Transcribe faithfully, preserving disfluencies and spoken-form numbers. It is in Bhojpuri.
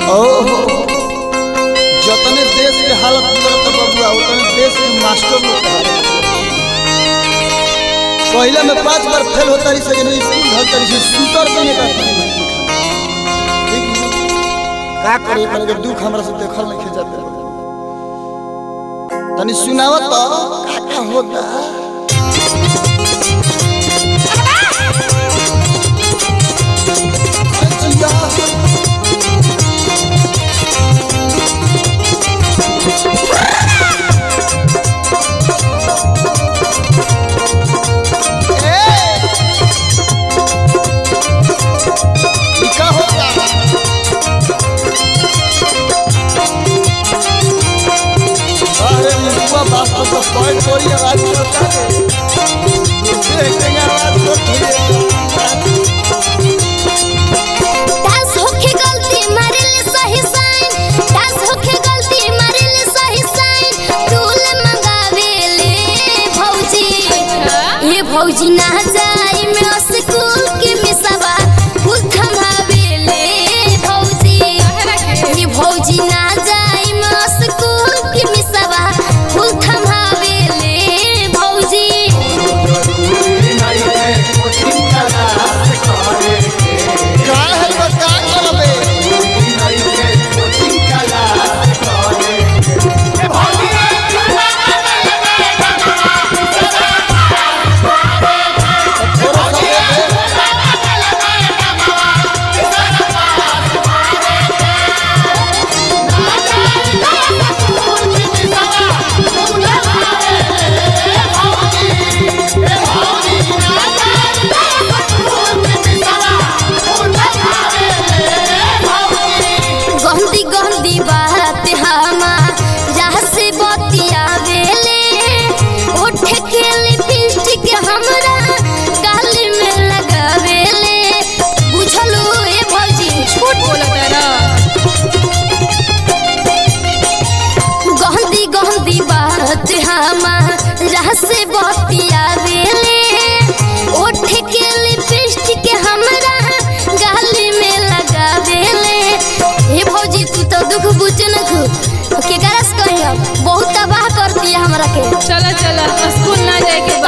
जतने देश के हालत करत बबुआ उतने देश के मास्टर लोग पहले में पांच बार फेल होता रही से नहीं स्कूल धल तरी से शूटर देने का ठीक का करे करे के दुख हमरा से देखल नहीं खे जाते तनी सुनावत तो का का होता पॉइंट कोई आवाज करता है देखेंगे आवाज तो दस होके गलती मारे ले सही साइन दस होके गलती मारे ले सही साइन टूल मंगावे ले भौजी ये भौजी ना जाई में स्कूल के मिसवा फूल थमावे ले भौजी ये भौजी ना जाई में स्कूल के मिसवा फूल थमावे ले भौजी गंदी गंदी बात हमारा से बतियावे ले उठ के लिपस्टिक हमरा गाल में लगावे ले बुझलो ए भौजी झूठ बोलत रा गंदी गंदी बात हमारा से बतियावे ले उठ के लिपस्टिक हमरा गाल में लगावे ले हे भौजी तू तो दुख बुझ न खु के गरस कहियो बहुत तबाह कर दिया हमरा के चला चला स्कूल ना जाए के